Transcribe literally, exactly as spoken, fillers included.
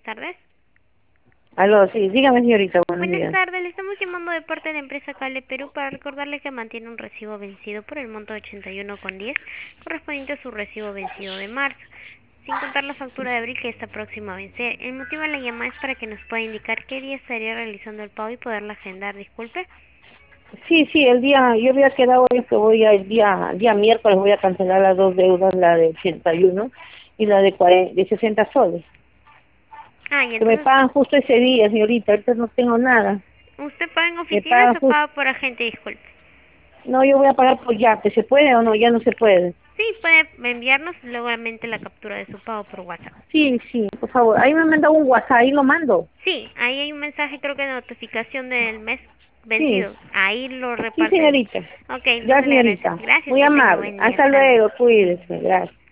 tardes. Aló, sí, dígame señorita, buenos Buenas días. tardes, le estamos llamando de parte de la empresa Cable Perú para recordarle que mantiene un recibo vencido por el monto de ochenta y uno con diez correspondiente a su recibo vencido de marzo, sin contar la factura de abril que está próxima a vencer. El motivo de la llamada es para que nos pueda indicar qué día estaría realizando el pago y poderla agendar. Disculpe. Sí, sí, el día, yo había quedado hoy que voy a, el día, el día miércoles voy a cancelar las dos deudas, la de ochenta y uno y la de, cuarenta, de sesenta soles, Ah, y que me entonces, pagan justo ese día, señorita, ahorita no tengo nada, ¿usted paga en me oficinas pagan o justo, paga por agente? Disculpe. no, yo voy a pagar por ya, ¿que se puede o no? Ya no se puede. Sí, puede enviarnos luego la captura de su pago por WhatsApp. Sí, sí, por favor, ahí me manda un WhatsApp, ahí lo mando. Sí, ahí hay un mensaje, creo que de notificación del mes Sí, vencido. Ahí lo sí, reparte. señorita, Ok, ya, entonces le agradezco. señorita, Gracias, muy que tenga amable, buen día. hasta Hasta luego. luego, cuídese, gracias.